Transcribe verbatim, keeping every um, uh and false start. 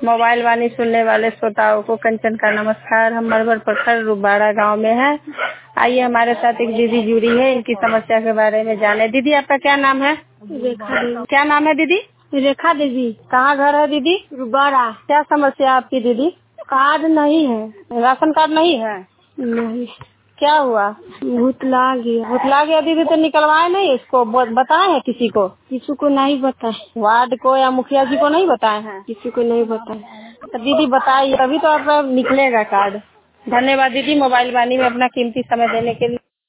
Mobile वाणी सुनने वाले श्रोताओं को कंचन का नमस्कार। हम मरवर प्रखंड रुबाड़ा गांव में हैं। आइए हमारे साथ एक दीदी जुड़ी है, इनकी समस्या के बारे में जाने। दीदी आपका क्या नाम है? रेखा देवी। क्या नाम है दीदी? रेखा देवी। कहाँ घर है दीदी? रुबाड़ा। क्या समस्या है आपकी दीदी? कार्ड नहीं है। राशन कार्ड नहीं है? नहीं। क्या हुआ? भूतला गया। भुतला गया दीदी, तो निकलवाए नहीं इसको? बताए हैं किसी को? किसी को नहीं बताए। वार्ड को या मुखिया जी को नहीं बताए हैं? किसी को नहीं बताए। तो दीदी बताइए, अभी तो आपका निकलेगा कार्ड। धन्यवाद दीदी, मोबाइल वाणी में अपना कीमती समय देने के लिए।